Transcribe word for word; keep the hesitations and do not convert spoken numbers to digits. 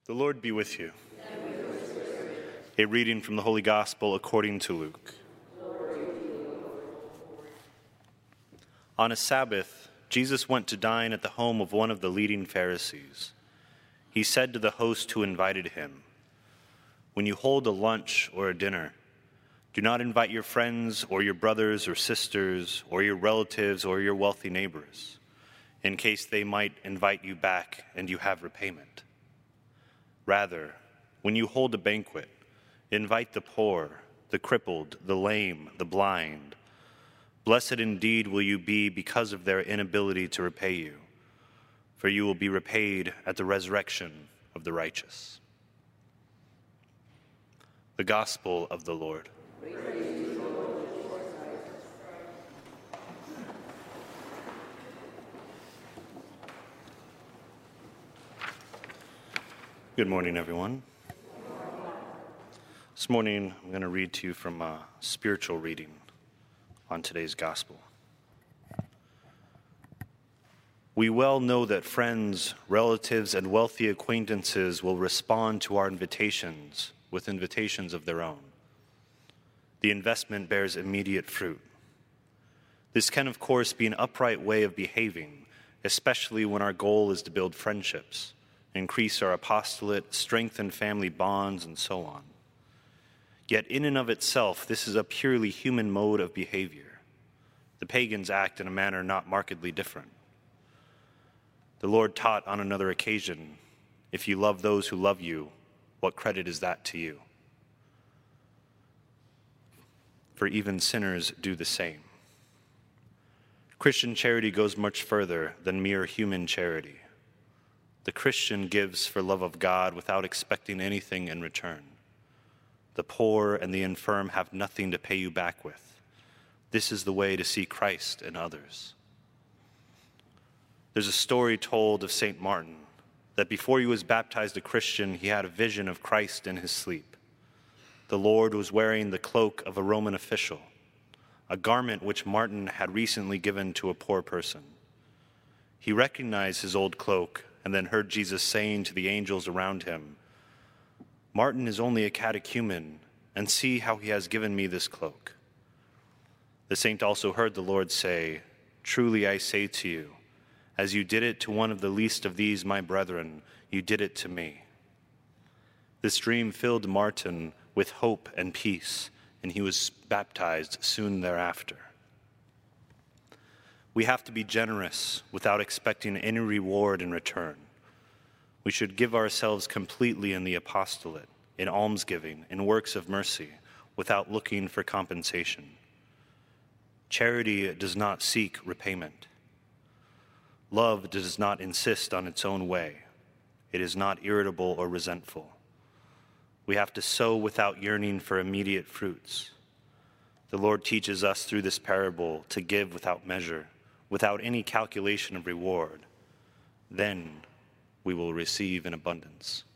The Lord be with you. A reading from the Holy Gospel according to Luke. On a Sabbath, Jesus went to dine at the home of one of the leading Pharisees. He said to the host who invited him, "When you hold a lunch or a dinner, do not invite your friends or your brothers or sisters or your relatives or your wealthy neighbors, in case they might invite you back and you have repayment. Rather, when you hold a banquet, invite the poor, the crippled, the lame, the blind. Blessed indeed will you be because of their inability to repay you, for you will be repaid at the resurrection of the righteous." The Gospel of the Lord. Good morning, everyone. This morning, I'm going to read to you from a spiritual reading on today's gospel. We well know that friends, relatives, and wealthy acquaintances will respond to our invitations with invitations of their own. The investment bears immediate fruit. This can, of course, be an upright way of behaving, especially when our goal is to build friendships, increase our apostolate, strengthen family bonds, and so on. Yet in and of itself, this is a purely human mode of behavior. The pagans act in a manner not markedly different. The Lord taught on another occasion, "If you love those who love you, what credit is that to you? For even sinners do the same." Christian charity goes much further than mere human charity. The Christian gives for love of God without expecting anything in return. The poor and the infirm have nothing to pay you back with. This is the way to see Christ in others. There's a story told of Saint Martin that before he was baptized a Christian, he had a vision of Christ in his sleep. The Lord was wearing the cloak of a Roman official, a garment which Martin had recently given to a poor person. He recognized his old cloak and then heard Jesus saying to the angels around him, "Martin is only a catechumen, and see how he has given me this cloak." The saint also heard the Lord say, "Truly I say to you, as you did it to one of the least of these my brethren, you did it to me." This dream filled Martin with hope and peace, and he was baptized soon thereafter. We have to be generous without expecting any reward in return. We should give ourselves completely in the apostolate, in almsgiving, in works of mercy, without looking for compensation. Charity does not seek repayment. Love does not insist on its own way. It is not irritable or resentful. We have to sow without yearning for immediate fruits. The Lord teaches us through this parable to give without measure, without any calculation of reward. Then we will receive in abundance.